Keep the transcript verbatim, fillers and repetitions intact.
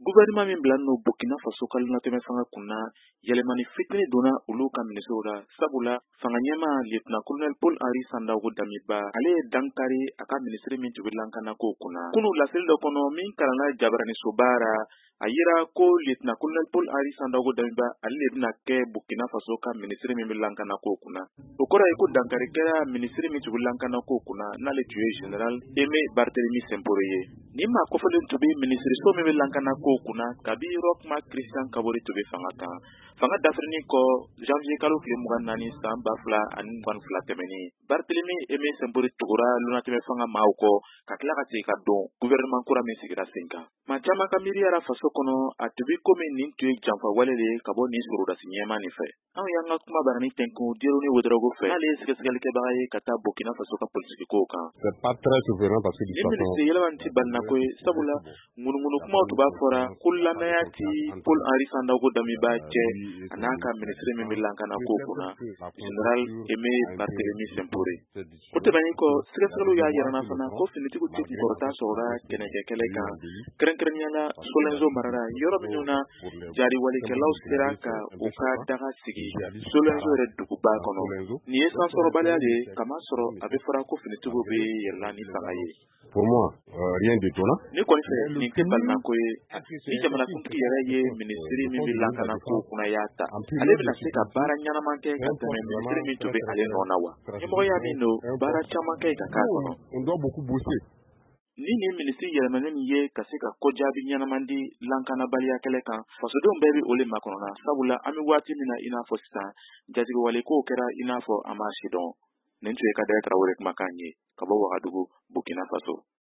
Gouvernement min bila n'o Burkina Faso ka latɛmɛ fanga kunna yɛlɛmani fitini donna olu ka ministres la sabula fanga ɲɛma lieutenant colonel Paul Henri Sandaogo Damiba ale ye dankari a ka ministre min tun bɛ lankana ko kunna kunu laseli dɔ kɔnɔ min kalanna Jabarani Sobara a yira ko lieutenant colonel Paul Henri Sandaogo Damiba ale de bɛna kɛ Burkina Faso ka ministre min bɛ lankana ko kunna o kɔrɔ ye ko dankari kɛra ministre min tun bɛ lankana ko kunna n'ale tun ye général Aimé Barthélemy Sempore ye ni maa kɔfɛlen tun bɛ ministre so min bɛ lankana ko kunna kabi Roch-Marc Christian Kabore tun bɛ fanga kan fanga dafirinin kɔ janvier kalo tile mugan naani san ba fila ani mugan fila tɛmɛnin Barthélemy Aimé Sempore tugura lunatɛmɛ fanga maaw kɔ ka tila ka segin ka don gouvernement kura min sigira sen kan maa caman ka miiriyara faso kɔnɔ a tun bɛ komi nin tun ye janfa wale de ka bɔ nin sɔrɔdasi ɲɛma nin fɛ anw y'an ka kuma barani tɛnkun Diarra Ouédraogo fɛ n'ale ye sɛgɛsɛgɛlikɛbaga ye ka taa Burkina Faso ka politique kow kan ni ministre yɛlɛma tɛ balinako ye sabula ŋunuŋunu kumaw tun b'a fɔra ko lamɛnya ti Paul Henri Sandaogo Damiba cɛ a n'a ka ministre min bɛ lankana ko kunna général Aimé Barthélemy Sempore o tɛmɛnen kɔ sɛgɛsɛgɛliw y'a yirana fana ko finitigiw tɛ kunkɔrɔta sɔrɔla kɛnɛkɛ kɛlɛ kan kɛrɛnkɛrɛnnenya la Solenzo marara yɔrɔ minnu na jariwalikɛlaw sera ka u ka daga sigi Solenzo yɛrɛ duguba kɔnɔ nin ye sansɔrɔbaliya de ye kamasɔrɔ a bɛ fɔra ko finitigiw bɛ yɛlɛla ni fanga ye Pour moi, euh, rien d'étonnant. Ni kɔni fɛ nin tɛ balinako ye ni jamanakuntigi yɛrɛ ye ministre min bɛ lankana ko kunna y'a ta ale bɛna se ka baara ɲɛnaman kɛ ka tɛmɛ ministre min tun bɛ ale nɔ na wa ɲɛmɔgɔya min don baara caman kɛ ka k'a kɔnɔ On doit beaucoup bosser. ni nin ministre yɛlɛmani min ye ka se ka kojaabi ɲɛnaman di lankanabaliya kɛlɛ kan fasodenw bɛɛ bɛ o le makɔnɔna sabula an bɛ waati min na i n'a fɔ sisan jatigɛwale kow kɛra i n'a fɔ an b'a si dɔn nin tun ye Kadaɛri Tarawele kumakan ye ka bɔ Wagadugu Burkina Faso